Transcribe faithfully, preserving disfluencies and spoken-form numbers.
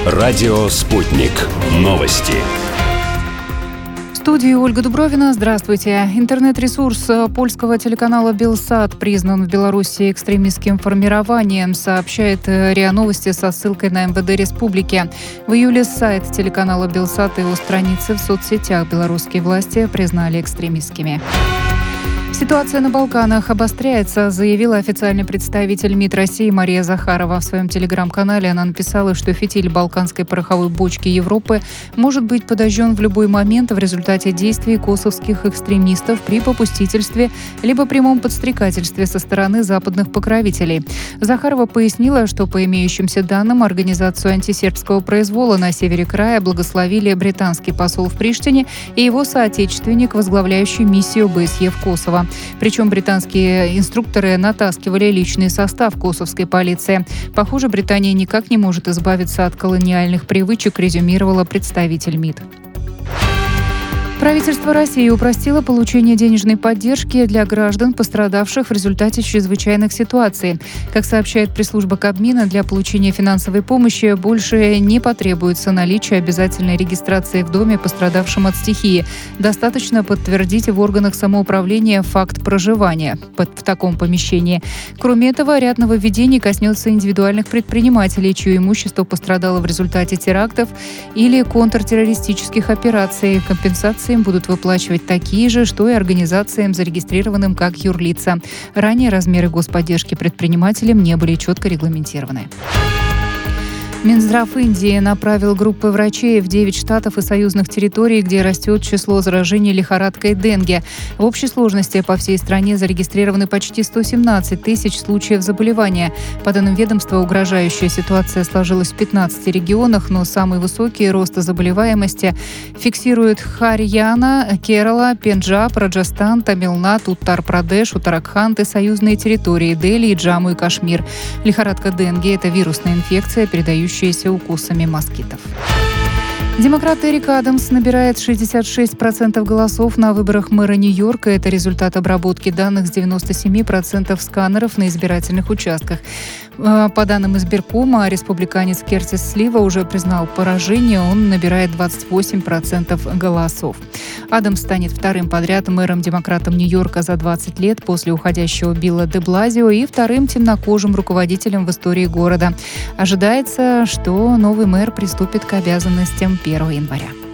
Радио «Спутник». Новости. В студии Ольга Дубровина. Здравствуйте. Интернет-ресурс польского телеканала «Белсат» признан в Беларуси экстремистским формированием, сообщает РИА Новости со ссылкой на эм вэ дэ Республики. В июле сайт телеканала «Белсат» и его страницы в соцсетях белорусские власти признали экстремистскими. Ситуация на Балканах обостряется, заявила официальный представитель МИД России Мария Захарова. В своем телеграм-канале она написала, что фитиль балканской пороховой бочки Европы может быть подожжен в любой момент в результате действий косовских экстремистов при попустительстве либо прямом подстрекательстве со стороны западных покровителей. Захарова пояснила, что по имеющимся данным организацию антисербского произвола на севере края благословили британский посол в Приштине и его соотечественник, возглавляющий миссию бэ эс е в Косово. Причем британские инструкторы натаскивали личный состав косовской полиции. Похоже, Британия никак не может избавиться от колониальных привычек, резюмировала представитель МИД. Правительство России упростило получение денежной поддержки для граждан, пострадавших в результате чрезвычайных ситуаций. Как сообщает пресс-служба Кабмина, для получения финансовой помощи больше не потребуется наличие обязательной регистрации в доме, пострадавшем от стихии. Достаточно подтвердить в органах самоуправления факт проживания в таком помещении. Кроме этого, ряд нововведений коснется индивидуальных предпринимателей, чье имущество пострадало в результате терактов или контртеррористических операций. Компенсации будут выплачивать такие же, что и организациям, зарегистрированным как юрлица. Ранее размеры господдержки предпринимателям не были четко регламентированы. Минздрав Индии направил группы врачей в девять штатов и союзных территорий, где растет число заражений лихорадкой денге. В общей сложности по всей стране зарегистрированы почти сто семнадцать тысяч случаев заболевания. По данным ведомства, угрожающая ситуация сложилась в пятнадцати регионах, но самый высокий рост заболеваемости фиксируют Харьяна, Керала, Пенджаб, Раджастан, Тамилнад, Уттар-Прадеш, Уттараханд и союзные территории Дели и Джамму и Кашмир. Лихорадка денге – это вирусная инфекция, передающаяся укусами москитов. Демократ Эрик Адамс набирает шестьдесят шесть процентов голосов на выборах мэра Нью-Йорка. Это результат обработки данных с девяноста семи процентов сканеров на избирательных участках. По данным избиркома, республиканец Кертис Слива уже признал поражение. Он набирает двадцать восемь процентов голосов. Адамс станет вторым подряд мэром-демократом Нью-Йорка за двадцать лет после уходящего Билла де Блазио и вторым темнокожим руководителем в истории города. Ожидается, что новый мэр приступит к обязанностям первого января.